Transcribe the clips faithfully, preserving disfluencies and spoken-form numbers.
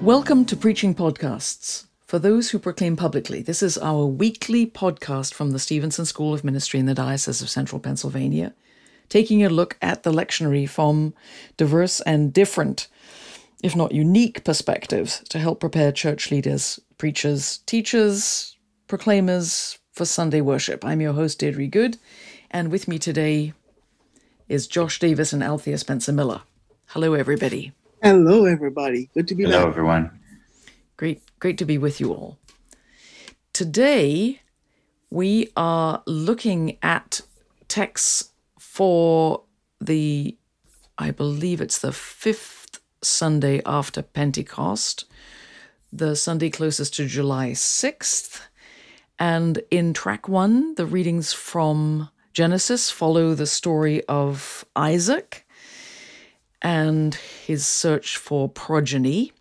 Welcome to Preaching Podcasts. For those who proclaim publicly, this is our weekly podcast from the Stevenson School of Ministry in the Diocese of Central Pennsylvania, taking a look at the lectionary from diverse and different, if not unique, perspectives to help prepare church leaders, preachers, teachers, proclaimers for Sunday worship. I'm your host, Deirdre Good, and with me today is Josh Davis and Althea Spencer Miller. Hello, everybody. Hello, everybody. Good to be Hello, back. Hello, everyone. Great, great to be with you all. Today, we are looking at texts for the, I believe it's the fifth Sunday after Pentecost, the Sunday closest to July sixth. And in track one, the readings from Genesis follow the story of Isaac and his search for progeny.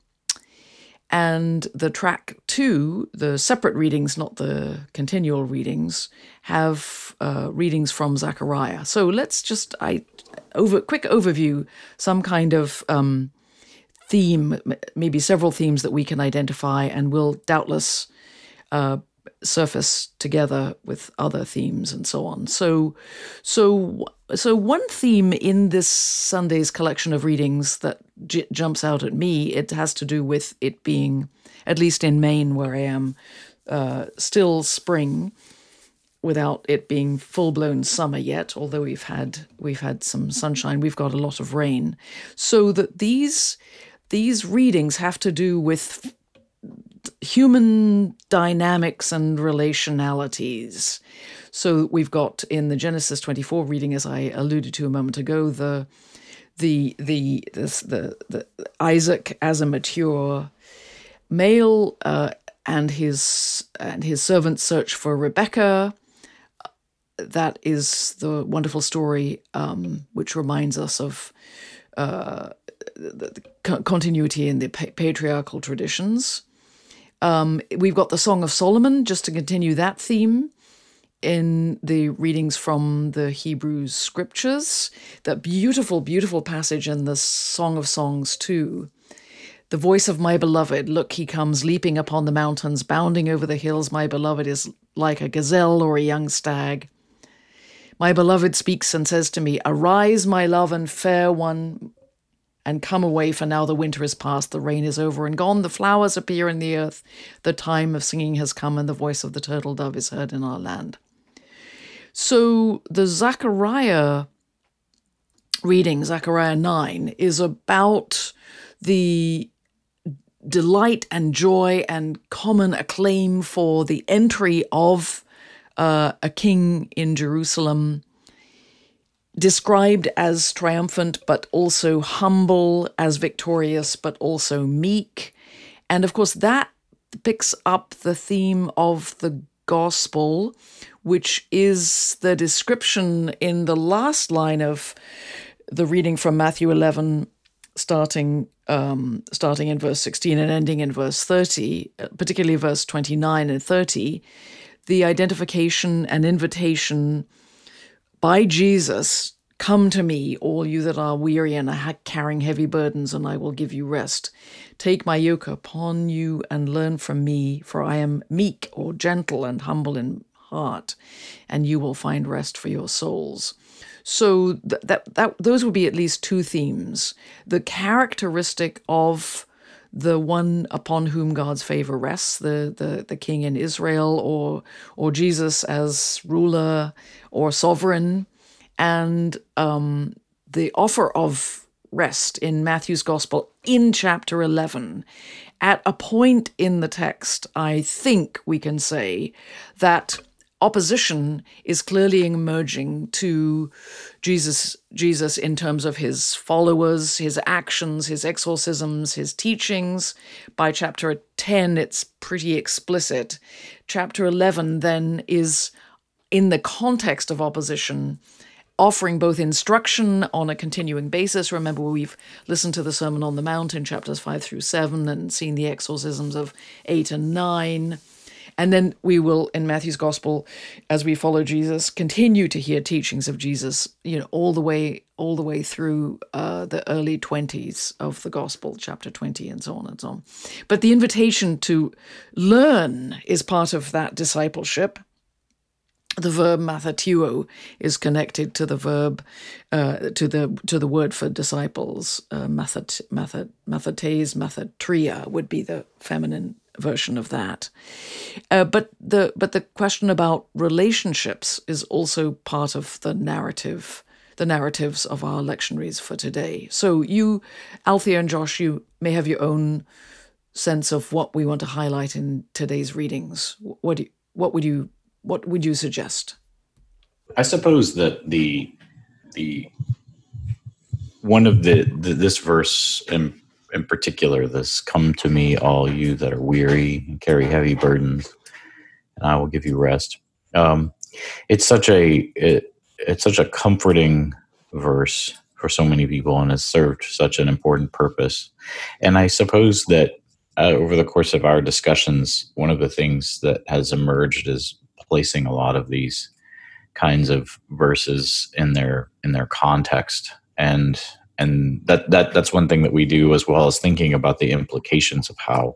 And the track two, the separate readings, not the continual readings, have uh, readings from Zechariah. So let's just, I over quick overview, some kind of um, theme, maybe several themes that we can identify, and we'll doubtless uh, surface together with other themes and so on. So, so, so one theme in this Sunday's collection of readings that j- jumps out at me, it has to do with it being, at least in Maine where I am, uh, still spring, without it being full-blown summer yet. Although we've had we've had some sunshine, we've got a lot of rain. So that these these readings have to do with human dynamics and relationalities. So we've got in the Genesis twenty-four reading, as I alluded to a moment ago, the the the this, the, the Isaac as a mature male uh, and his and his servant search for Rebekah. That is the wonderful story, um, which reminds us of uh, the, the continuity in the pa- patriarchal traditions. Um, we've got the Song of Solomon, just to continue that theme, in the readings from the Hebrew scriptures. That beautiful, beautiful passage in the Song of Songs too. The voice of my beloved, look, he comes leaping upon the mountains, bounding over the hills. My beloved is like a gazelle or a young stag. My beloved speaks and says to me, arise, my love and fair one, and come away, for now the winter is past, the rain is over and gone, the flowers appear in the earth, the time of singing has come, and the voice of the turtle dove is heard in our land. So the Zechariah reading, Zechariah nine, is about the delight and joy and common acclaim for the entry of uh, a king in Jerusalem, described as triumphant, but also humble, as victorious, but also meek. And of course, that picks up the theme of the gospel, which is the description in the last line of the reading from Matthew eleven, starting um, starting in verse sixteen and ending in verse thirty, particularly verse twenty-nine and thirty, the identification and invitation by Jesus, come to me, all you that are weary and are carrying heavy burdens, and I will give you rest. Take my yoke upon you and learn from me, for I am meek or gentle and humble in heart, and you will find rest for your souls. So th- that that those would be at least two themes. The characteristic of the one upon whom God's favor rests, the, the, the king in Israel, or or Jesus as ruler or sovereign, and um, the offer of rest in Matthew's gospel in chapter eleven. At a point in the text, I think we can say that opposition is clearly emerging to Jesus, Jesus in terms of his followers, his actions, his exorcisms, his teachings. By chapter ten, it's pretty explicit. Chapter eleven then is, in the context of opposition, offering both instruction on a continuing basis. Remember, we've listened to the Sermon on the Mount in chapters five through seven and seen the exorcisms of eight and nine. And then we will, in Matthew's gospel, as we follow Jesus, continue to hear teachings of Jesus, you know, all the way, all the way through uh, the early twenties of the gospel, chapter twenty, and so on and so on. But the invitation to learn is part of that discipleship. The verb mathateuo is connected to the verb, uh, to the to the word for disciples. Uh, mathat, mathat, mathates, mathatria would be the feminine version of that. Uh, but the but the question about relationships is also part of the narrative, the narratives of our lectionaries for today. So you, Althea and Josh, you may have your own sense of what we want to highlight in today's readings. What do you, what would you What would you suggest? I suppose that the the one of the, the this verse in in particular, this "Come to me, all you that are weary and carry heavy burdens, and I will give you rest." Um, it's such a it, it's such a comforting verse for so many people, and has served such an important purpose. And I suppose that uh, over the course of our discussions, one of the things that has emerged is placing a lot of these kinds of verses in their in their context, and and that that that's one thing that we do, as well as thinking about the implications of how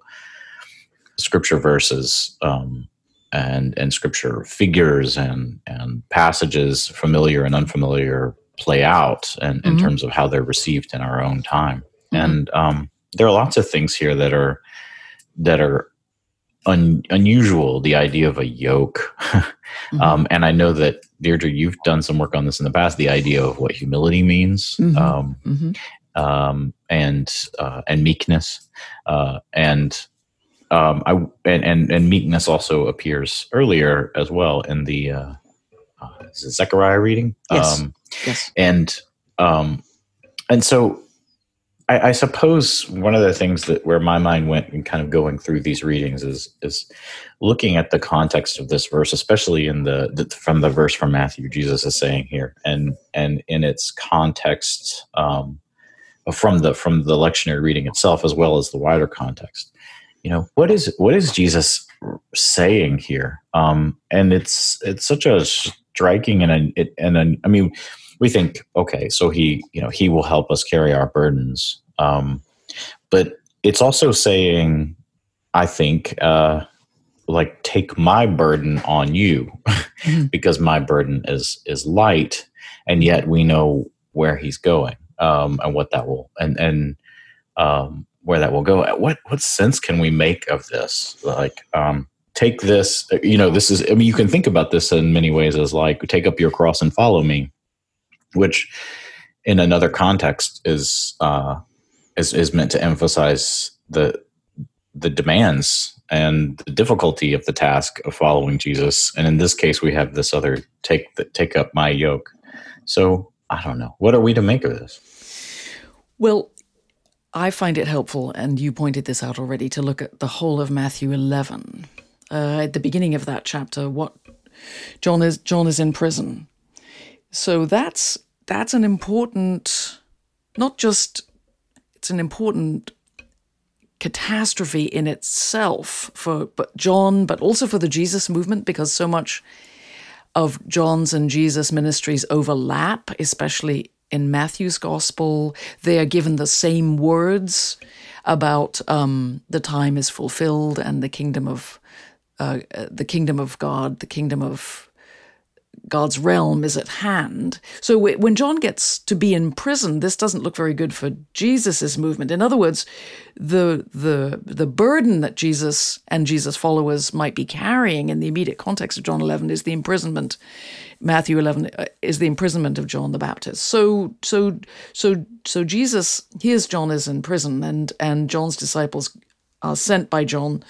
scripture verses um, and and scripture figures and and passages, familiar and unfamiliar, play out, and in Mm-hmm. terms of how they're received in our own time. Mm-hmm. And um, there are lots of things here that are that are Un, unusual, the idea of a yoke. Mm-hmm. um, and I know that, Deirdre, you've done some work on this in the past, the idea of what humility means, Mm-hmm. um, Mm-hmm. um, and uh, and meekness. Uh, and, um, I, and, and, and meekness also appears earlier as well in the uh, uh, is it Zechariah reading? Yes. Um, Yes. and, um, and so I, I suppose one of the things that where my mind went in kind of going through these readings is is looking at the context of this verse, especially in the, the from the verse from Matthew, Jesus is saying here, and and in its context um, from the from the lectionary reading itself, as well as the wider context. You know, what is what is Jesus saying here? Um, and it's it's such a striking and a, it, and a, I mean. We think, okay, so he, you know, he will help us carry our burdens. Um, but it's also saying, I think, uh, like, take my burden on you, Mm-hmm. because my burden is is light, and yet we know where he's going, um, and what that will, and and um, where that will go. What what sense can we make of this? Like, um, take this, you know, this is. I mean, you can think about this in many ways as like, take up your cross and follow me, which in another context is uh, is is meant to emphasize the the demands and the difficulty of the task of following Jesus. And in this case, we have this other take the, take up my yoke. So I don't know. What are we to make of this? Well, I find it helpful, and you pointed this out already, to look at the whole of Matthew eleven. Uh, at the beginning of that chapter, what John is John is in prison. So that's that's an important, not just, it's an important catastrophe in itself for but John, but also for the Jesus movement, because so much of John's and Jesus' ministries overlap, especially in Matthew's gospel. They are given the same words about um, the time is fulfilled and the kingdom of uh, the kingdom of God, the kingdom of God's realm is at hand. So when John gets to be in prison, this doesn't look very good for Jesus's movement. In other words, the the the burden that Jesus and Jesus' followers might be carrying in the immediate context of John eleven is the imprisonment. Matthew eleven is the imprisonment of John the Baptist. So so so so Jesus hears John is in prison, and and John's disciples are sent by John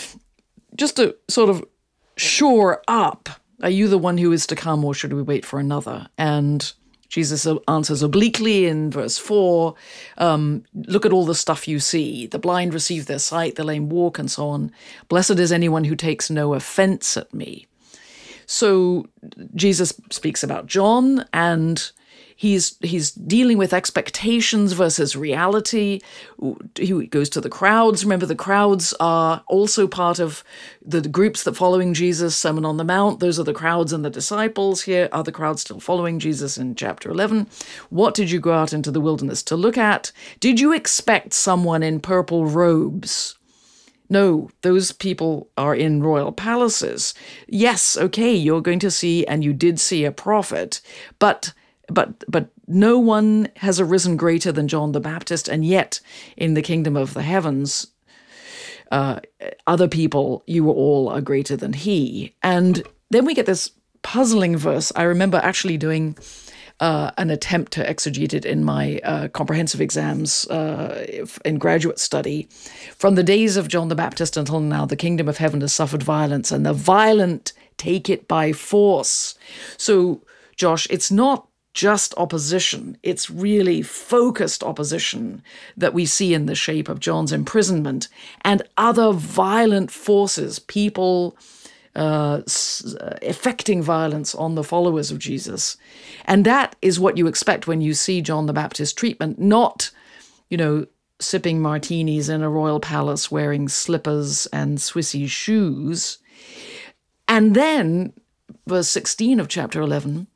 just to sort of shore up. Are you the one who is to come, or should we wait for another? And Jesus answers obliquely in verse four, um, look at all the stuff you see. The blind receive their sight, the lame walk, and so on. Blessed is anyone who takes no offense at me. So Jesus speaks about John, and He's he's dealing with expectations versus reality. He goes to the crowds. Remember, the crowds are also part of the groups that following Jesus, Sermon on the Mount. Those are the crowds and the disciples. Here are the crowds still following Jesus in chapter eleven. What did you go out into the wilderness to look at? Did you expect someone in purple robes? No, those people are in royal palaces. Yes, okay, you're going to see, and you did see a prophet, but But but no one has arisen greater than John the Baptist, and yet in the kingdom of the heavens, uh, other people, you all are greater than he. And then we get this puzzling verse. I remember actually doing uh, an attempt to exegete it in my uh, comprehensive exams uh, in graduate study. From the days of John the Baptist until now, the kingdom of heaven has suffered violence, and the violent take it by force. So, Josh, it's not just opposition. It's really focused opposition that we see in the shape of John's imprisonment and other violent forces, people uh, effecting violence on the followers of Jesus. And that is what you expect when you see John the Baptist's treatment, not, you know, sipping martinis in a royal palace, wearing slippers and Swissy shoes. And then, verse sixteen of chapter eleven,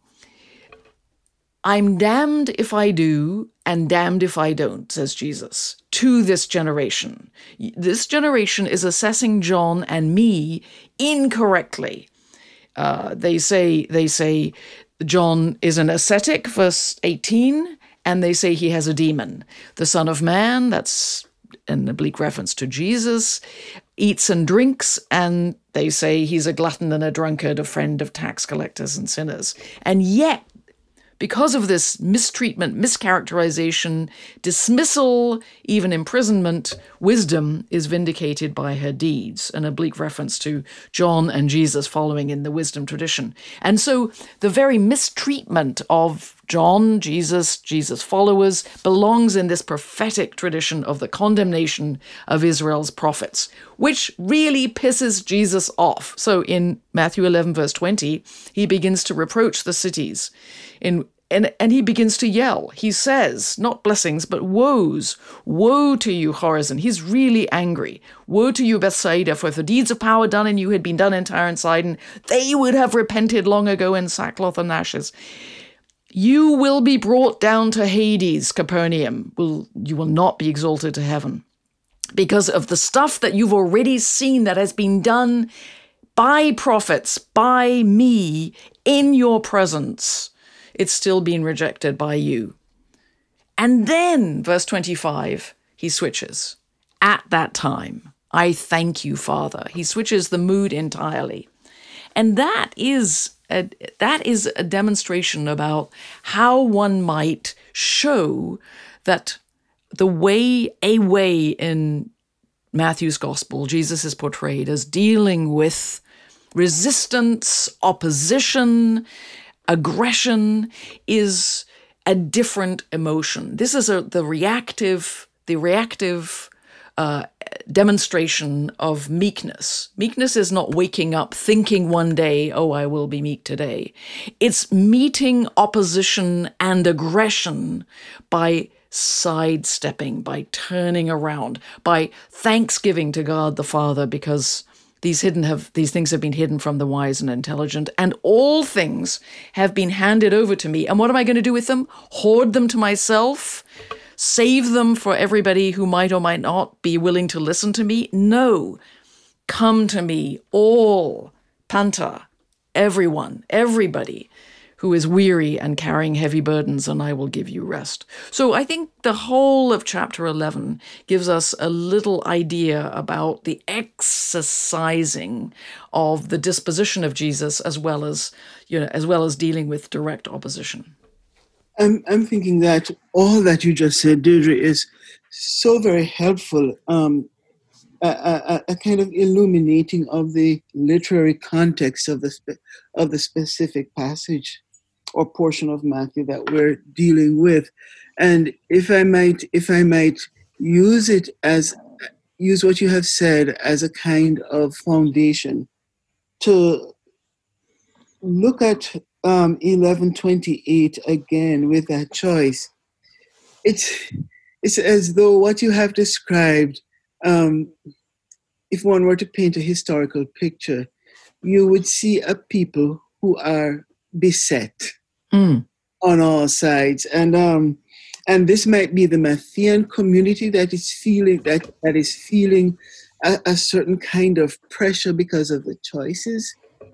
I'm damned if I do and damned if I don't, says Jesus, to this generation. This generation is assessing John and me incorrectly. Uh, they say they say John is an ascetic, verse eighteen, and they say he has a demon. The Son of Man, that's an oblique reference to Jesus, eats and drinks, and they say he's a glutton and a drunkard, a friend of tax collectors and sinners. And yet, because of this mistreatment, mischaracterization, dismissal, even imprisonment, wisdom is vindicated by her deeds, an oblique reference to John and Jesus following in the wisdom tradition. And so the very mistreatment of John, Jesus, Jesus' followers, belongs in this prophetic tradition of the condemnation of Israel's prophets, which really pisses Jesus off. So in Matthew eleven, verse twenty, he begins to reproach the cities. In And, and he begins to yell. He says, not blessings, but woes. Woe to you, Chorazin. He's really angry. Woe to you, Bethsaida, for if the deeds of power done in you had been done in Tyre and Sidon, they would have repented long ago in sackcloth and ashes. You will be brought down to Hades, Capernaum. Will, you will not be exalted to heaven, because of the stuff that you've already seen that has been done by prophets, by me, in your presence. It's still being rejected by you. And then, verse twenty-five, he switches. At that time, I thank you, Father. He switches the mood entirely. And that is a, that is a demonstration about how one might show that the way, a way in Matthew's gospel, Jesus is portrayed as dealing with resistance, opposition, aggression is a different emotion. This is a, the reactive, the reactive uh, demonstration of meekness. Meekness is not waking up thinking one day, oh, I will be meek today. It's meeting opposition and aggression by sidestepping, by turning around, by thanksgiving to God the Father, because These hidden have these things have been hidden from the wise and intelligent, and all things have been handed over to me. And what am I going to do with them? Hoard them to myself? Save them for everybody who might or might not be willing to listen to me? No. Come to me, all, panta, everyone, everybody who is weary and carrying heavy burdens, and I will give you rest. So I think the whole of chapter eleven gives us a little idea about the exercising of the disposition of Jesus, as well as, you know, as well as dealing with direct opposition. I'm I'm thinking that all that you just said, Deirdre, is so very helpful. Um, a, a, a kind of illuminating of the literary context of the spe- of the specific passage or portion of Matthew that we're dealing with. And if I might, if I might use it as, use what you have said as a kind of foundation to look at um, eleven twenty-eight again with that choice, it's it's as though what you have described, um, if one were to paint a historical picture, you would see a people who are beset Mm. on all sides. And um, and this might be the Matthean community that is feeling that that is feeling a, a certain kind of pressure because of the choices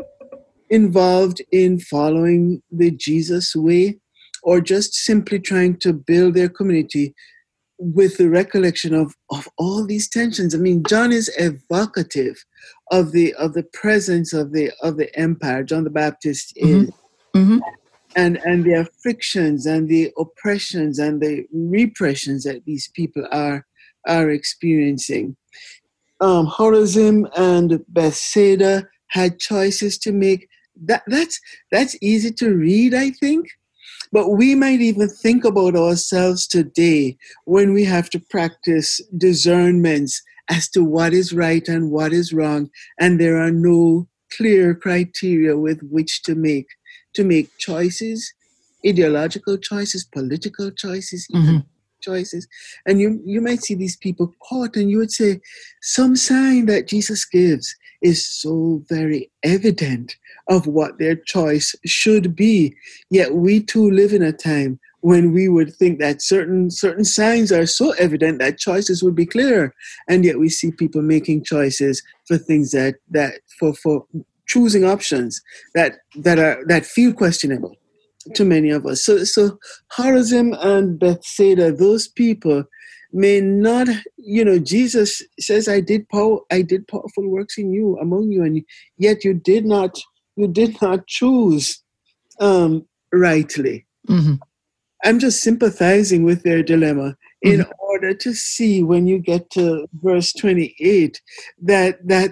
involved in following the Jesus way, or just simply trying to build their community with the recollection of, of all these tensions. I mean, John is evocative of the of the presence of the of the empire. John the Baptist is, Mm-hmm. and and the afflictions and the oppressions and the repressions that these people are are experiencing. Um, Horazim and Bethsaida had choices to make. That that's that's easy to read, I think. But we might even think about ourselves today when we have to practice discernments as to what is right and what is wrong, and there are no clear criteria with which to make to make choices, ideological choices, political choices, Mm-hmm. even choices. And you you might see these people caught, and you would say, some sign that Jesus gives is so very evident of what their choice should be. Yet we too live in a time when we would think that certain certain signs are so evident that choices would be clear. And yet we see people making choices for things that that for for choosing options that that are that feel questionable to many of us. So so Horazim and Bethsaida, those people may not, you know, Jesus says, I did power, I did powerful works in you, among you, and yet you did not, you did not choose um, rightly. Mm-hmm. I'm just sympathizing with their dilemma in Mm-hmm. order to see when you get to verse twenty-eight that that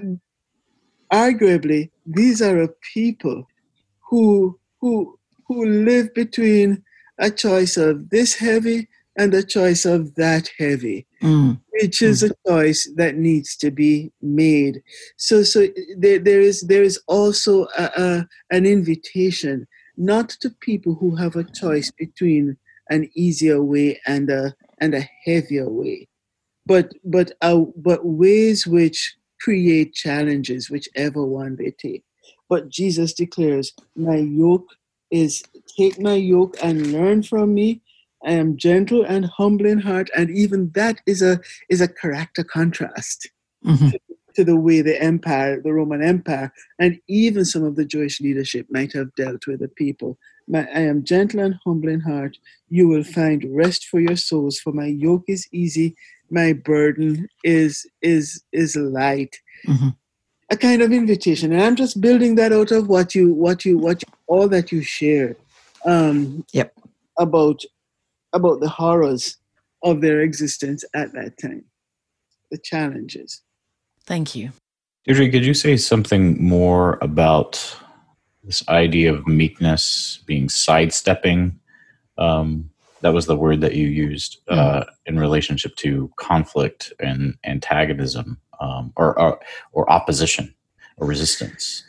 arguably these are a people who who who live between a choice of this heavy and a choice of that heavy, Mm. which is a choice that needs to be made. So, so there, there is there is also a, a, an invitation not to people who have a choice between an easier way and a and a heavier way, but but uh, but ways which create challenges, whichever one they take. But Jesus declares, "My yoke is take my yoke and learn from me. I am gentle and humble in heart," and even that is a is a character contrast Mm-hmm. to, to the way the empire, the Roman Empire, and even some of the Jewish leadership might have dealt with the people. My, I am gentle and humble in heart. You will find rest for your souls, for my yoke is easy, my burden is is is light. Mm-hmm. A kind of invitation, and I'm just building that out of what you what you what you, all that you shared um, Yep. about about the horrors of their existence at that time, the challenges. Thank you. Deirdre, could you say something more about this idea of meekness being sidestepping? Um, that was the word that you used uh, in relationship to conflict and antagonism, um, or, or or opposition or resistance.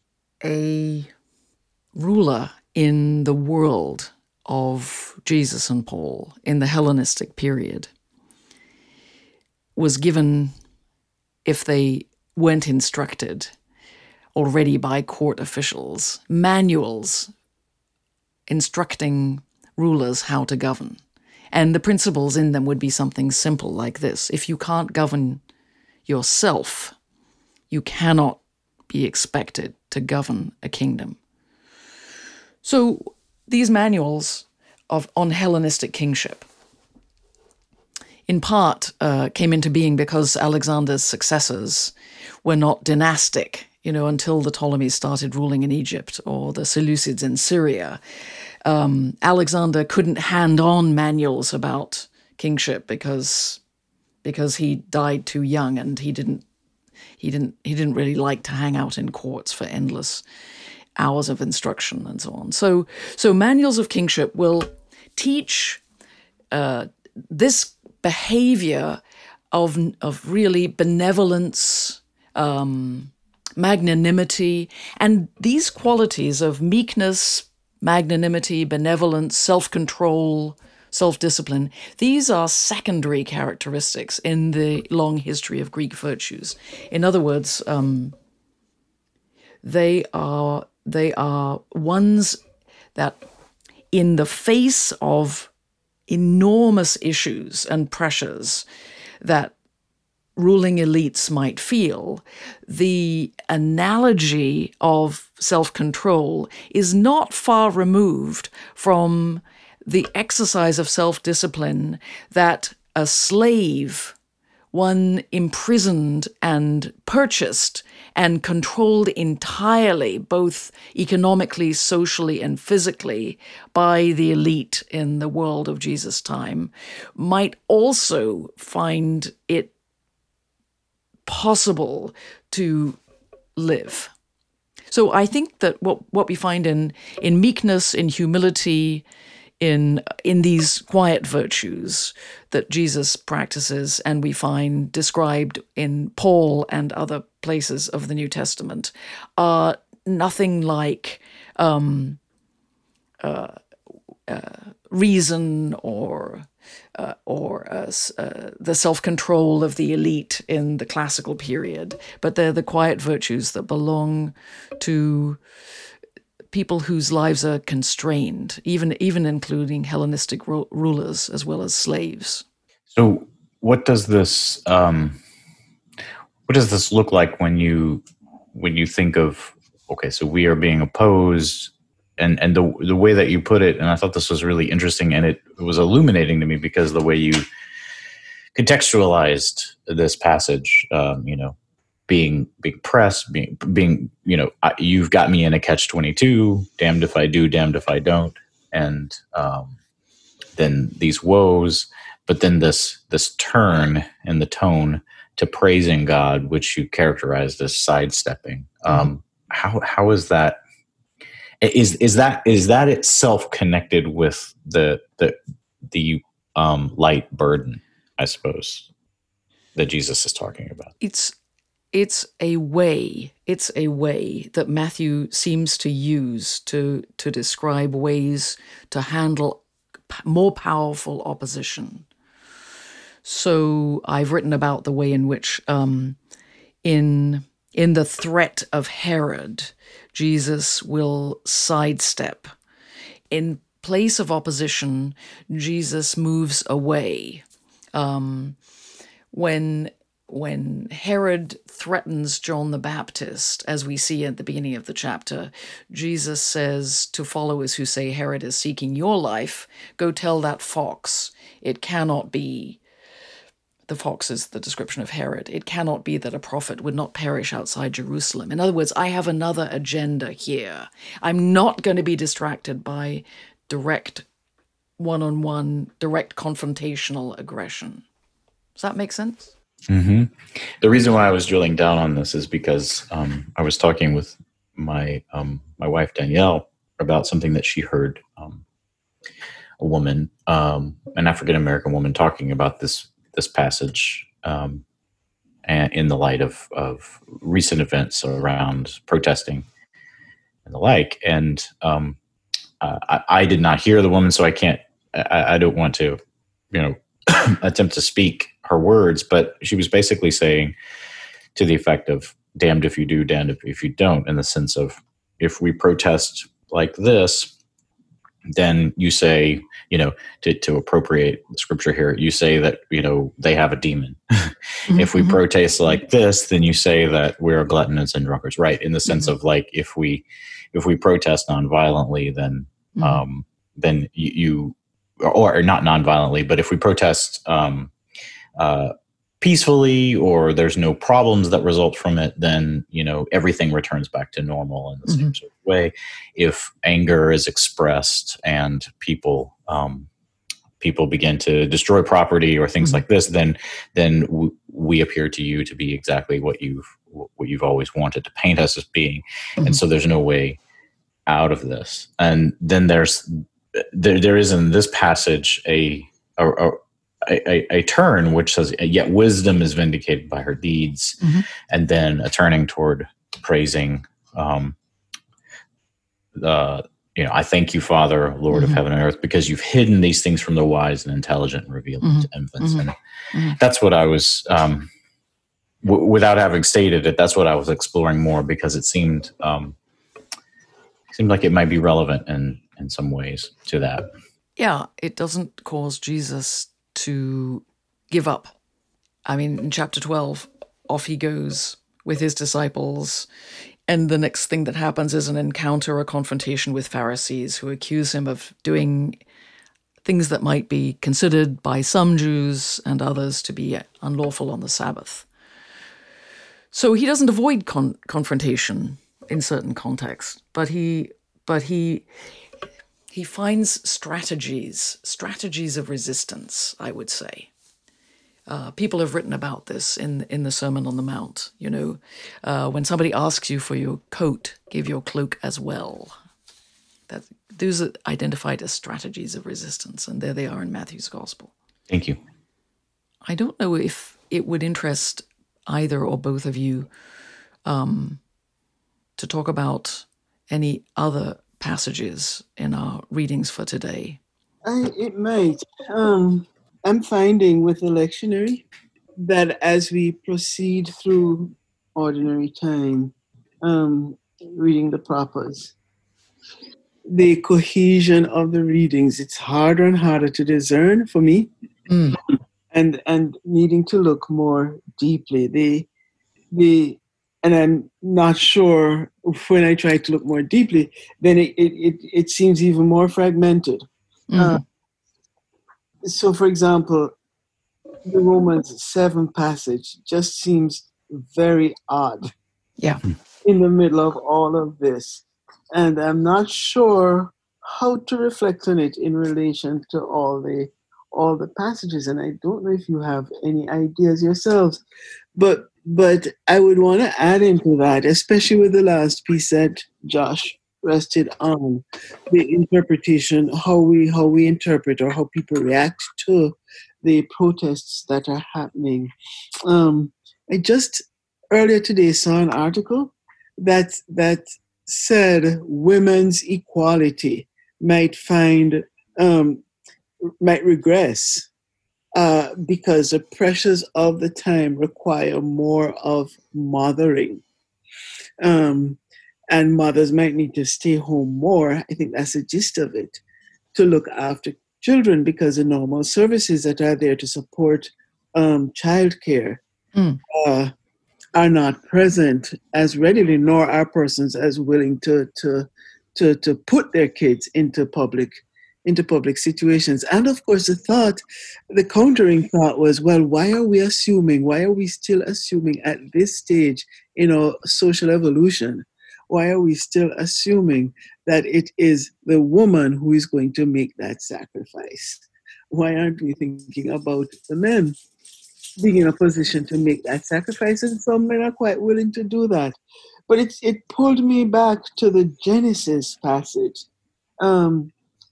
A ruler in the world of Jesus and Paul in the Hellenistic period was given, if they weren't instructed already by court officials, manuals instructing rulers how to govern. And the principles in them would be something simple like this. If you can't govern yourself, you cannot be expected to govern a kingdom. So these manuals of on Hellenistic kingship in part uh, came into being because Alexander's successors were not dynastic, you know, until the Ptolemies started ruling in Egypt or the Seleucids in Syria. Um, Alexander couldn't hand on manuals about kingship because because he died too young, and he didn't he didn't he didn't really like to hang out in courts for endless hours of instruction and so on. So so manuals of kingship will teach uh, this behavior of of really benevolence, um, magnanimity, and these qualities of meekness, magnanimity, benevolence, self-control, self-discipline. These are secondary characteristics in the long history of Greek virtues. In other words, um, they are they are ones that, in the face of enormous issues and pressures that ruling elites might feel, the analogy of self-control is not far removed from the exercise of self-discipline that a slave, one imprisoned and purchased and controlled entirely, both economically, socially, and physically, by the elite in the world of Jesus' time, might also find it possible to live. So I think that what, what we find in, in meekness, in humility, in in these quiet virtues that Jesus practices and we find described in Paul and other places of the New Testament are nothing like um, uh, uh, reason or uh, or uh, uh, the self-control of the elite in the classical period, but they're the quiet virtues that belong to people whose lives are constrained, even even including Hellenistic ru- rulers as well as slaves. So, what does this um, what does this look like when you when you think of, okay, so we are being opposed, and and the the way that you put it, and I thought this was really interesting, and it, it was illuminating to me because the way you contextualized this passage, um, you know. Being being pressed, being being you know, I, you've got me in a catch twenty-two. Damned if I do, damned if I don't. And um, then these woes, but then this this turn in the tone to praising God, which you characterized as sidestepping. Mm-hmm. Um, how how is that? Is is that is that itself connected with the the the um, light burden, I suppose, that Jesus is talking about? It's. It's a way, it's a way that Matthew seems to use to, to describe ways to handle p- more powerful opposition. So I've written about the way in which um, in, in the threat of Herod, Jesus will sidestep. In place of opposition, Jesus moves away. Um, when When Herod threatens John the Baptist, as we see at the beginning of the chapter, Jesus says to followers who say Herod is seeking your life, go tell that fox, it cannot be, the fox is the description of Herod, it cannot be that a prophet would not perish outside Jerusalem. In other words, I have another agenda here. I'm not going to be distracted by direct one-on-one, direct confrontational aggression. Does that make sense? Mm-hmm. The reason why I was drilling down on this is because um, I was talking with my um, my wife Danielle about something that she heard um, a woman, um, an African American woman, talking about this this passage, um, and in the light of of recent events around protesting and the like. And um, uh, I, I did not hear the woman, so I can't. I, I don't want to, you know, attempt to speak her words, but she was basically saying to the effect of damned if you do, damned if, if you don't, in the sense of if we protest like this, then you say, you know, to, to appropriate the scripture here, you say that, you know, they have a demon. Mm-hmm. If we protest like this, then you say that we're gluttonous and drunkards, right? In the sense mm-hmm. of like, if we, if we protest nonviolently, then, mm-hmm. um, then you, you or, or not nonviolently, but if we protest, um, uh, peacefully, or there's no problems that result from it, then, you know, everything returns back to normal in the mm-hmm. same sort of way. If anger is expressed and people, um, people begin to destroy property or things mm-hmm. like this, then, then w- we appear to you to be exactly what you've, what you've always wanted to paint us as being. Mm-hmm. And so there's no way out of this. And then there's, there, there is in this passage a, a, a A, a, a turn which says, yet wisdom is vindicated by her deeds, mm-hmm. and then a turning toward praising um, the you know, I thank you, Father, Lord Mhm. of heaven and earth, because you've hidden these things from the wise and intelligent and revealed them Mhm. to infants. Mhm. And Mhm. that's what I was, um, w- without having stated it, that's what I was exploring more, because it seemed um, seemed like it might be relevant in in some ways to that. Yeah, it doesn't cause Jesus to give up. I mean, in chapter twelve, off he goes with his disciples. And the next thing that happens is an encounter, a confrontation with Pharisees who accuse him of doing things that might be considered by some Jews and others to be unlawful on the Sabbath. So he doesn't avoid con- confrontation in certain contexts, but he, but he, he finds strategies, strategies of resistance, I would say. Uh, people have written about this in in the Sermon on the Mount. You know, uh, when somebody asks you for your coat, give your cloak as well. That those are identified as strategies of resistance, and there they are in Matthew's Gospel. Thank you. I don't know if it would interest either or both of you um, to talk about any other passages in our readings for today. I, it might. Um, I'm finding with the lectionary that as we proceed through ordinary time, um, reading the propers, the cohesion of the readings, it's harder and harder to discern for me, Mm. and and needing to look more deeply. The the and I'm not sure when I try to look more deeply, then it it, it, it seems even more fragmented. Mm-hmm. Uh, so, for example, the Romans seven passage just seems very odd Yeah. in the middle of all of this. And I'm not sure how to reflect on it in relation to all the all the passages. And I don't know if you have any ideas yourselves. But but I would want to add into that, especially with the last piece that Josh rested on, the interpretation, how we how we interpret or how people react to the protests that are happening. Um, I just earlier today saw an article that that said women's equality might find um, might regress uh, because the pressures of the time require more of mothering. Um, and mothers might need to stay home more. I think that's the gist of it, to look after children, because the normal services that are there to support um, childcare Mm. uh, are not present as readily, nor are persons as willing to to to to put their kids into public into public situations. And of course, the thought, the countering thought was, well, why are we assuming? Why are we still assuming at this stage in our social evolution? Why are we still assuming that it is the woman who is going to make that sacrifice? Why aren't we thinking about the men being in a position to make that sacrifice? And some men are quite willing to do that. But it's, it pulled me back to the Genesis passage. Um,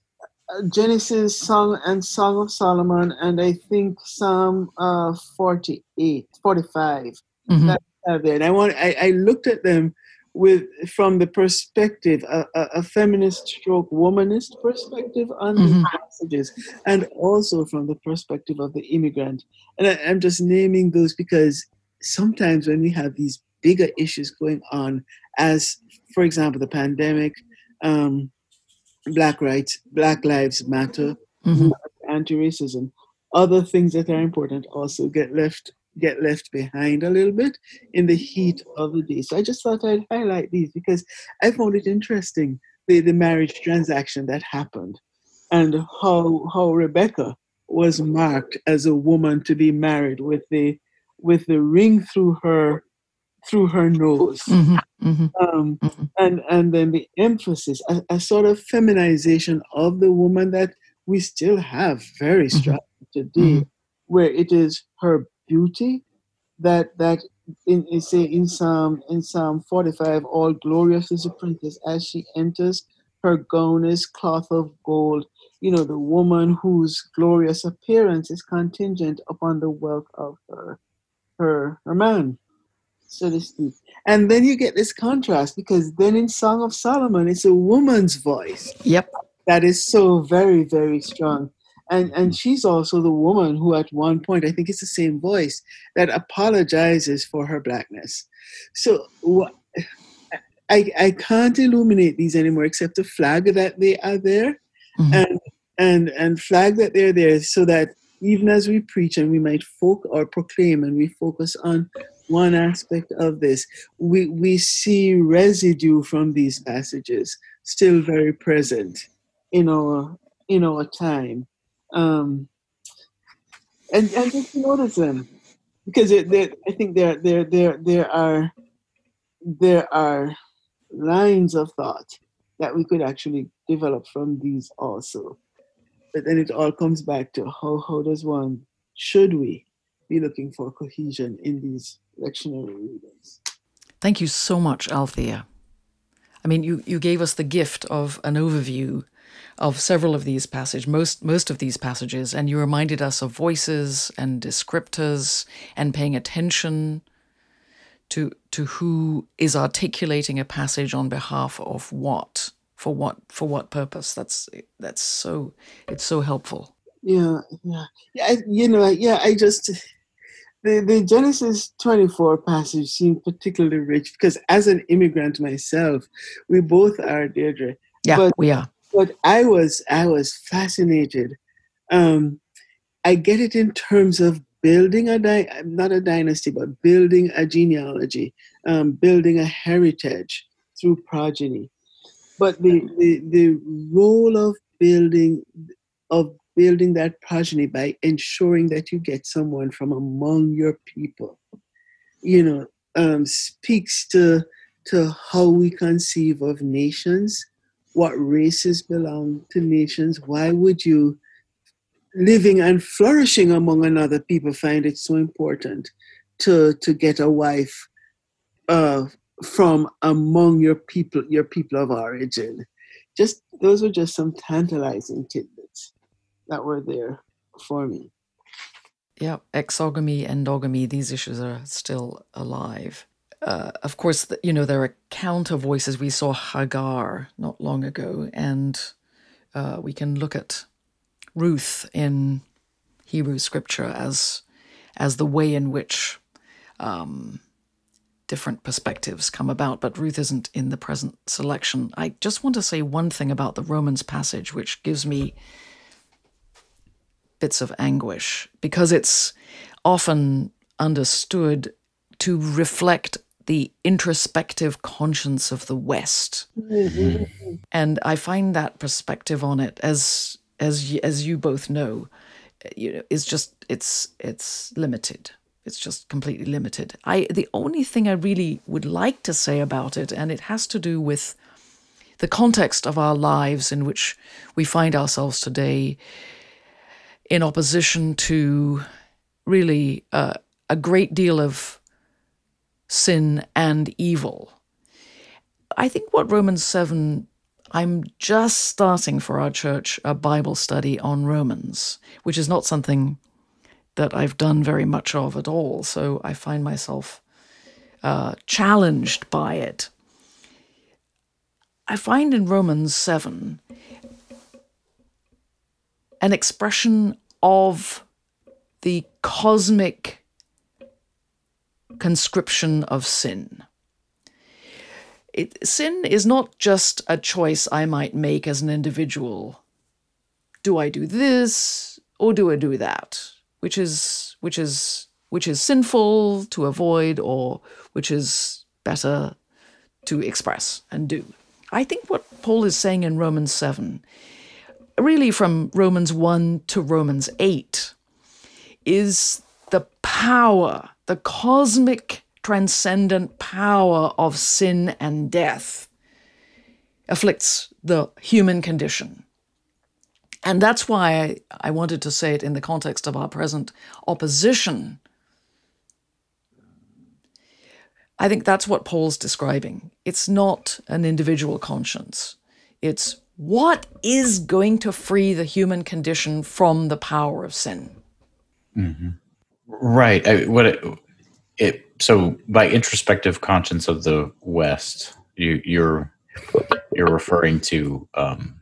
Genesis, Song and Song of Solomon, and I think Psalm uh, forty-eight, forty-five. Mm-hmm. That are there. And I want I, I looked at them with from the perspective, a, a, a feminist stroke womanist perspective on Mm-hmm. these passages, and also from the perspective of the immigrant. And I, I'm just naming those because sometimes when we have these bigger issues going on, as for example the pandemic, um, Black rights, Black Lives Matter, Mm-hmm. anti-racism, other things that are important also get left get left behind a little bit in the heat of the day. So I just thought I'd highlight these because I found it interesting, the, the marriage transaction that happened, and how how Rebecca was marked as a woman to be married with the with the ring through her through her nose. Mm-hmm. Mm-hmm. Um, Mm-hmm. and and then the emphasis, a, a sort of feminization of the woman that we still have very strong today, Mhm. where it is her beauty that that in, in say in Psalm in Psalm forty-five, all glorious is the princess as she enters. Her gown is cloth of gold. You know, the woman whose glorious appearance is contingent upon the wealth of her her her man. so to speak. And then you get this contrast, because then in Song of Solomon, it's a woman's voice. Yep. That is so very, very strong. And and she's also the woman who at one point, I think it's the same voice, that apologizes for her blackness. So wh- I, I can't illuminate these anymore except to flag that they are there, mm-hmm. and and and flag that they're there, so that even as we preach and we might folk or proclaim and we focus on one aspect of this, we, we see residue from these passages still very present in our in our time. Um, and, and just to notice them, because it, I think there there there there are there are lines of thought that we could actually develop from these also. But then it all comes back to how how does one, should we be looking for cohesion in these lectionary readings? Thank you so much, Althea. I mean, you, you gave us the gift of an overview of several of these passages, most most of these passages, and you reminded us of voices and descriptors and paying attention to to who is articulating a passage on behalf of what, for what for what purpose. That's that's so it's so helpful. Yeah, yeah, yeah. I, you know, yeah. I just the the Genesis twenty-four passage seemed particularly rich because, as an immigrant myself, we both are, Deirdre. Yeah, but, we are. But I was I was fascinated. Um, I get it in terms of building a di- not a dynasty, but building a genealogy, um, building a heritage through progeny. But the, the the role of building of building that progeny by ensuring that you get someone from among your people, you know, um, speaks to to how we conceive of nations, what races belong to nations. Why would you, living and flourishing among another people, find it so important to to get a wife uh, from among your people, your people of origin? Just those were just some tantalizing tidbits that were there for me. Yeah, exogamy, endogamy, these issues are still alive. Uh, of course, you know, there are counter voices. We saw Hagar not long ago, and uh, we can look at Ruth in Hebrew scripture as as the way in which um, different perspectives come about, but Ruth isn't in the present selection. I just want to say one thing about the Romans passage, which gives me bits of anguish, because it's often understood to reflect the introspective conscience of the West. Mm-hmm. And I find that perspective on it, as as as you both know, you know, is just it's it's limited. It's just completely limited. I the only thing I really would like to say about it, and it has to do with the context of our lives in which we find ourselves today, in opposition to really uh, a great deal of sin and evil. I think what Romans seven, I'm just starting for our church a Bible study on Romans, which is not something that I've done very much of at all, so I find myself uh, challenged by it. I find in Romans seven an expression of the cosmic conscription of sin. It, sin is not just a choice I might make as an individual. Do I do this or do I do that? Which is which is which is sinful to avoid, or which is better to express and do. I think what Paul is saying in Romans seven, really from Romans one to Romans eight, is the power, the cosmic transcendent power of sin and death afflicts the human condition. And that's why I, I wanted to say it in the context of our present opposition. I think that's what Paul's describing. It's not an individual conscience. It's what is going to free the human condition from the power of sin. Mm-hmm. Right. I, what it, it so by introspective conscience of the West, you, you're you're referring to um,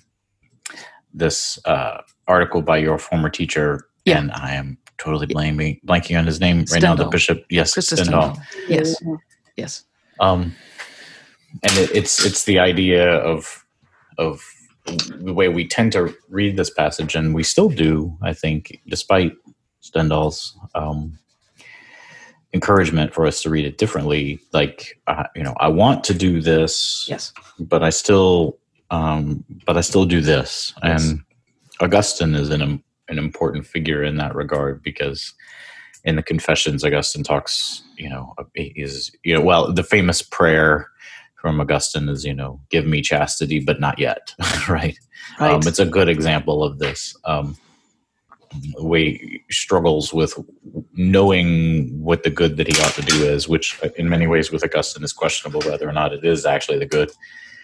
this uh, article by your former teacher, Yeah. and I am totally blaming blanking on his name right Stendhal. now. The bishop, yes, Christa Stendhal. Stendhal. Yes, yes. Um, and it, it's it's the idea of of the way we tend to read this passage, and we still do, I think, despite Stendhal's um, encouragement for us to read it differently. Like, uh, you know, I want to do this, Yes, but I still, um, but I still do this. Yes. And Augustine is an an important figure in that regard, because in the Confessions, Augustine talks, you know, is you know, well, the famous prayer from Augustine is, you know, give me chastity, but not yet, right? right. Um, it's a good example of this. Um, the way he struggles with knowing what the good that he ought to do is, which in many ways with Augustine is questionable whether or not it is actually the good,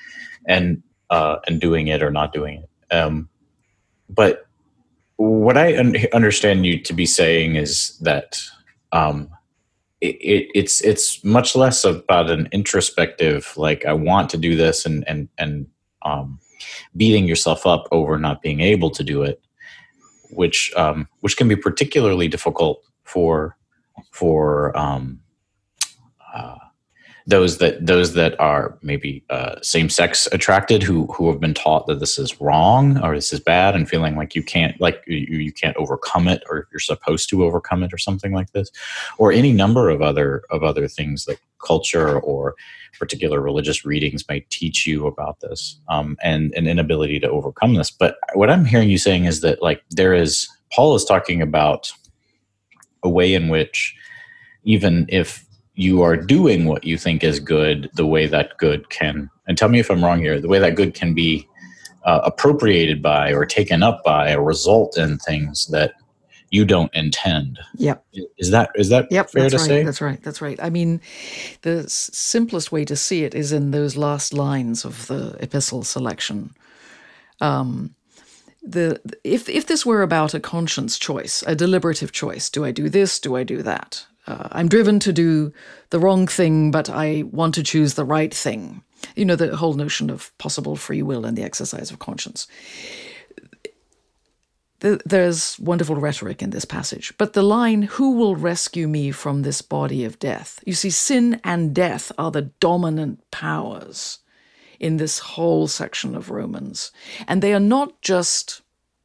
and uh, and doing it or not doing it. Um, but what I un- understand you to be saying is that um, it, it, it's it's much less about an introspective, like I want to do this, and and and um, beating yourself up over not being able to do it, which um, which can be particularly difficult for for um, uh, those that those that are maybe uh, same-sex attracted, who who have been taught that this is wrong or this is bad, and feeling like you can't like you, you can't overcome it, or you're supposed to overcome it, or something like this, or any number of other of other things that culture or particular religious readings might teach you about this, um, and an inability to overcome this. But what I'm hearing you saying is that, like, there is Paul is talking about a way in which, even if you are doing what you think is good, the way that good can, and tell me if I'm wrong here, the way that good can be uh, appropriated by or taken up by or result in things that you don't intend. Yep. Is that is that yep, fair that's to right, say? That's right. That's right. I mean, the s- simplest way to see it is in those last lines of the epistle selection. Um, the if if this were about a conscience choice, a deliberative choice, do I do this? Do I do that? Uh, I'm driven to do the wrong thing, but I want to choose the right thing. You know, the whole notion of possible free will and the exercise of conscience. The, there's wonderful rhetoric in this passage. But the line, who will rescue me from this body of death? You see, sin and death are the dominant powers in this whole section of Romans. And they are not just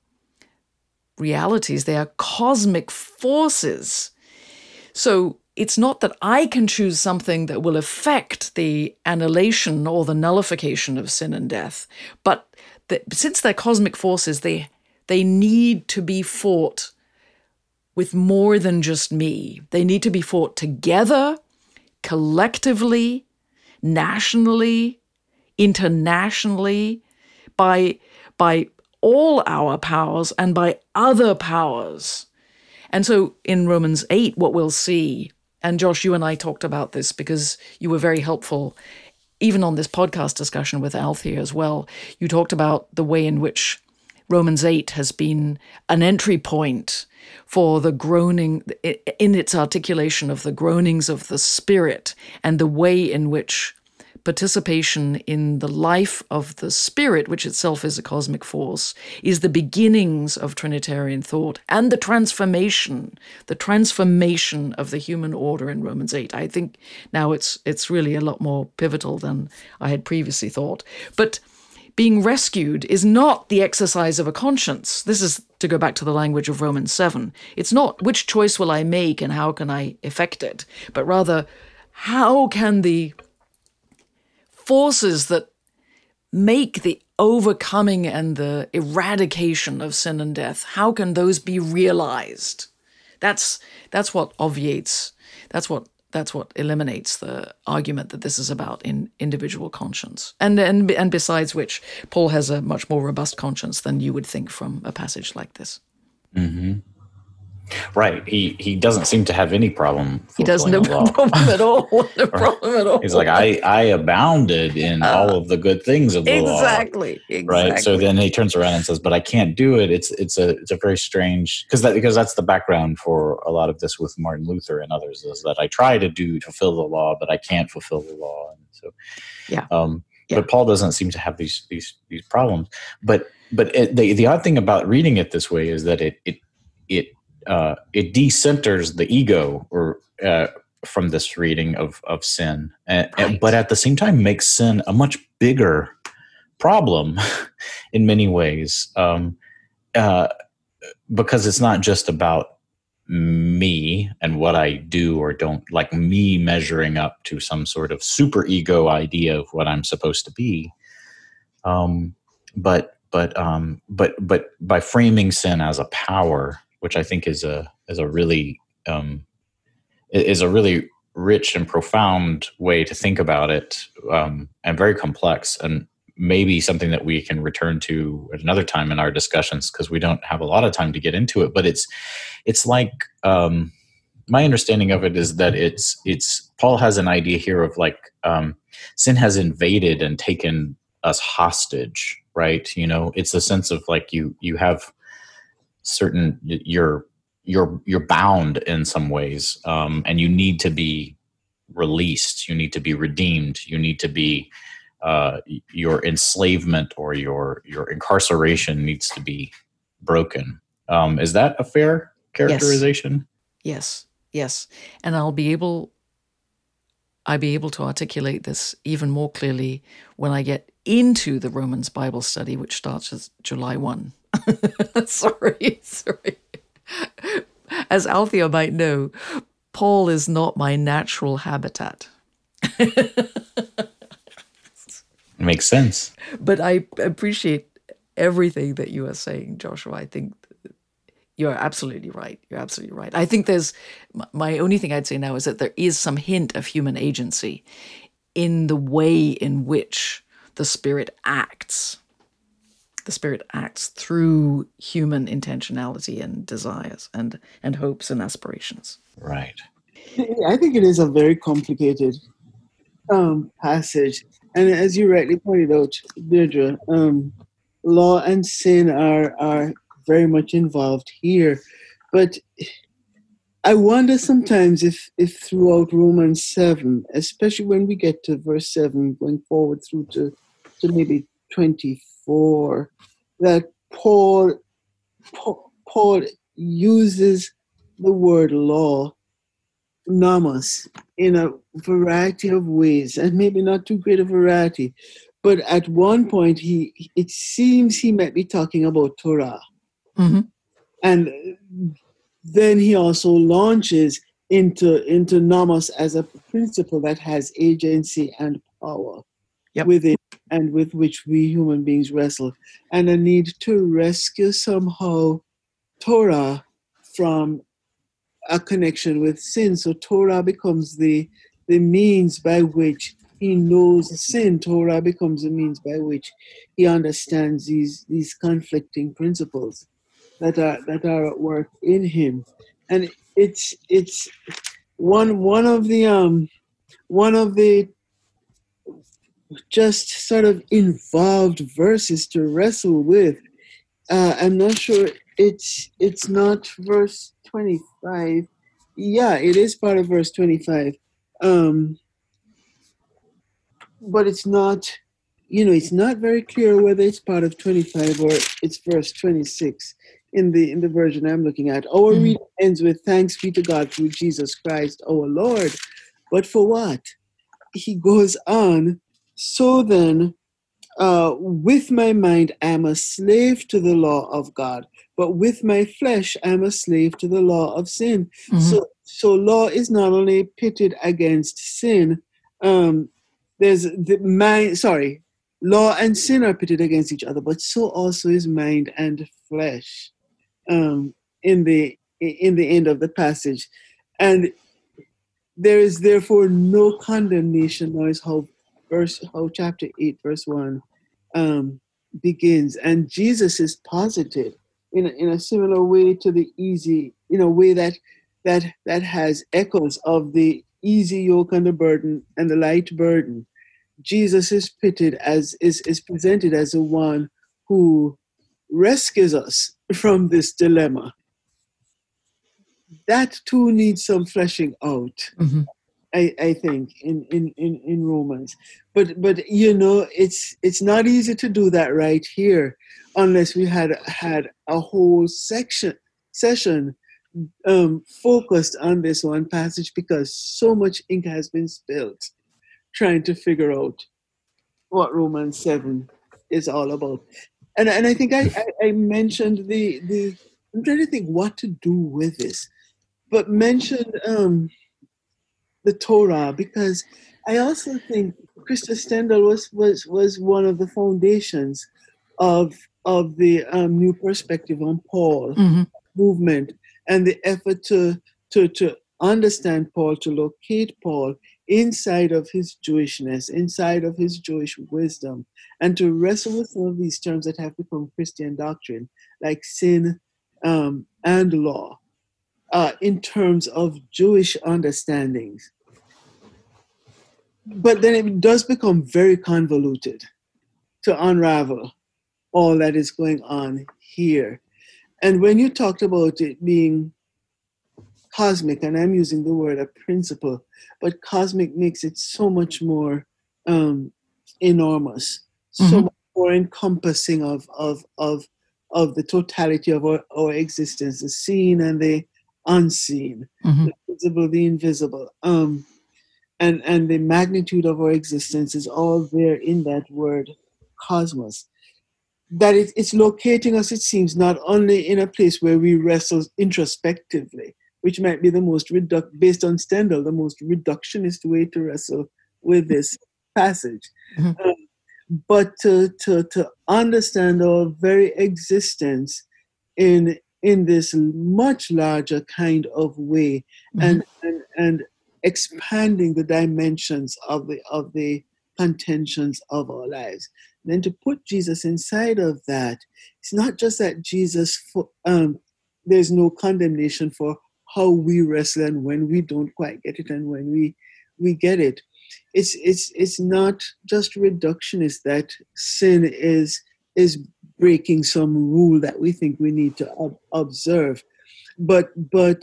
realities, they are cosmic forces. So it's not that I can choose something that will affect the annihilation or the nullification of sin and death, but the, since they're cosmic forces, they they need to be fought with more than just me. They need to be fought together, collectively, nationally, internationally, by by all our powers and by other powers. And so in Romans eight, what we'll see, and Josh, you and I talked about this because you were very helpful, even on this podcast discussion with Althea as well. You talked about the way in which Romans eight has been an entry point for the groaning, in its articulation of the groanings of the Spirit, and the way in which participation in the life of the Spirit, which itself is a cosmic force, is the beginnings of Trinitarian thought and the transformation, the transformation of the human order in Romans eight. I think now it's it's really a lot more pivotal than I had previously thought. But being rescued is not the exercise of a conscience. This is to go back to the language of Romans seven. It's not which choice will I make and how can I effect it, but rather how can the forces that make the overcoming and the eradication of sin and death, how can those be realized? That's that's what obviates, that's what that's what eliminates the argument that this is about in individual conscience. And and and besides which, Paul has a much more robust conscience than you would think from a passage like this. Mm-hmm. right. He he doesn't seem to have any problem. He does no fulfilling the law. problem at all. No problem at all. He's like, I, I abounded in Uh, all of the good things of the exactly, law. exactly. Right. So then he turns around and says, but I can't do it. It's it's a it's a very strange because that because that's the background for a lot of this with Martin Luther and others, is that I try to do to fulfill the law, but I can't fulfill the law. And so yeah. Um Yeah. But Paul doesn't seem to have these these these problems. But but it, the the odd thing about reading it this way is that it it it uh, it decenters the ego or uh, from this reading of of sin, and, Right. and, but at the same time makes sin a much bigger problem in many ways, um, uh, because it's not just about me and what I do or don't, like me measuring up to some sort of super ego idea of what I'm supposed to be. Um, but, but, um, but, but by framing sin as a power, which I think is a, is a really, um, is a really rich and profound way to think about it, um, and very complex, and maybe something that we can return to at another time in our discussions, because we don't have a lot of time to get into it. But it's it's like um, my understanding of it is that it's it's Paul has an idea here of like um, sin has invaded and taken us hostage, right? You know, it's a sense of like you you have certain you're you're you're bound in some ways, um, and you need to be released. You need to be redeemed. You need to be Uh, your enslavement or your your incarceration needs to be broken. Um, is that a fair characterization? Yes, yes. And I'll be able, I'll be able to articulate this even more clearly when I get into the Romans Bible study, which starts as July first. sorry, sorry. As Althea might know, Paul is not my natural habitat. Makes sense. But I appreciate everything that you are saying, Joshua. I think you're absolutely right. You're absolutely right. I think there's, my only thing I'd say now is that there is some hint of human agency in the way in which the Spirit acts. The Spirit acts through human intentionality and desires and, and hopes and aspirations. Right. I think it is a very complicated um, passage. And as you rightly pointed out, Deirdre, um, law and sin are are very much involved here. But I wonder sometimes if, if throughout Romans seven, especially when we get to verse seven, going forward through to, to maybe twenty-four, that Paul, Paul, Paul uses the word law, nomos, in a variety of ways, and maybe not too great a variety. But at one point, he it seems he might be talking about Torah. Mm-hmm. And then he also launches into, into nomos as a principle that has agency and power Yep. within and with which we human beings wrestle, and a need to rescue somehow Torah from a connection with sin. So Torah becomes the the means by which he knows sin. Torah becomes the means by which he understands these these conflicting principles that are that are at work in him. And it's it's one one of the um one of the just sort of involved verses to wrestle with. Uh, I'm not sure it's it's not verse twenty-five. Yeah, it is part of verse twenty-five. Um, but it's not, you know, it's not very clear whether it's part of twenty-five or it's verse twenty-six in the in the version I'm looking at. Our Mm-hmm. reading ends with thanks be to God through Jesus Christ our Lord. But for what? He goes on, so then, uh, with my mind I am a slave to the law of God, but with my flesh I am a slave to the law of sin. Mm-hmm. So so law is not only pitted against sin, um, there's the mind, sorry, law and sin are pitted against each other, but so also is mind and flesh um, in the in the end of the passage. And there is therefore no condemnation, notice how verse how chapter eight, verse one um, begins. And Jesus is posited in a, in a similar way to the easy in a way that that that has echoes of the easy yoke and the burden and the light burden. Jesus is pitted as is, is presented as the one who rescues us from this dilemma. That too needs some fleshing out, mm-hmm. I, I think, in, in, in, in Romans. But but you know, it's it's not easy to do that right here unless we had had a whole section session um, focused on this one passage, because so much ink has been spilled trying to figure out what Romans seven is all about. And and I think I, I, I mentioned the the I'm trying to think what to do with this, but mentioned um, the Torah, because I also think Christa Stendhal was was was one of the foundations of of the um, New Perspective on Paul mm-hmm. movement, and the effort to to to understand Paul, to locate Paul inside of his Jewishness, inside of his Jewish wisdom, and to wrestle with some of these terms that have become Christian doctrine, like sin um, and law, uh, in terms of Jewish understandings. But then it does become very convoluted to unravel all that is going on here. And when you talked about it being cosmic, and I'm using the word a principle, but cosmic makes it so much more um, enormous, mm-hmm. so much more encompassing of of of of the totality of our, our existence, the seen and the unseen, mm-hmm. the visible, the invisible, um, and and the magnitude of our existence is all there in that word cosmos. That it, it's locating us, it seems, not only in a place where we wrestle introspectively, which might be the most, reduc- based on Stendhal, the most reductionist way to wrestle with this passage. Mm-hmm. Um, but to, to, to understand our very existence in in this much larger kind of way, mm-hmm. and, and and expanding the dimensions of the of the contentions of our lives. And then to put Jesus inside of that, it's not just that Jesus, um, there's no condemnation for how we wrestle and when we don't quite get it and when we we get it. It's it's it's not just reductionist that sin is is breaking some rule that we think we need to ob- observe, but but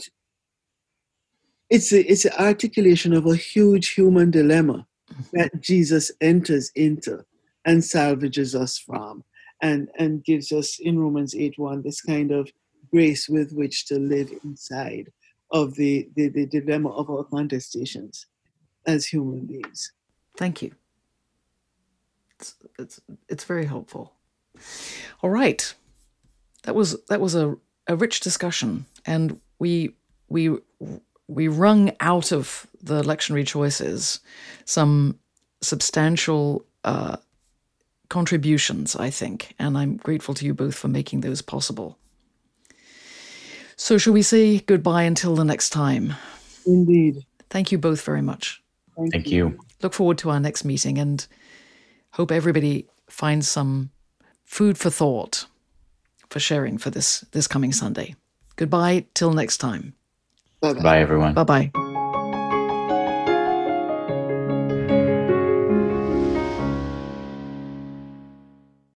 it's a, it's an articulation of a huge human dilemma that Jesus enters into and salvages us from, and and gives us in Romans eight one this kind of grace with which to live inside of the, the, the dilemma of our contestations as human beings. Thank you. It's, it's, it's very helpful. All right. That was that was a, a rich discussion, and we we we wrung out of the lectionary choices some substantial uh, contributions, I think, and I'm grateful to you both for making those possible. So shall we say goodbye until the next time? Indeed. Thank you both very much. Thank, Thank you. you. Look forward to our next meeting, and hope everybody finds some food for thought for sharing for this, this coming Sunday. Goodbye till next time. Bye-bye. Bye, everyone. Bye-bye.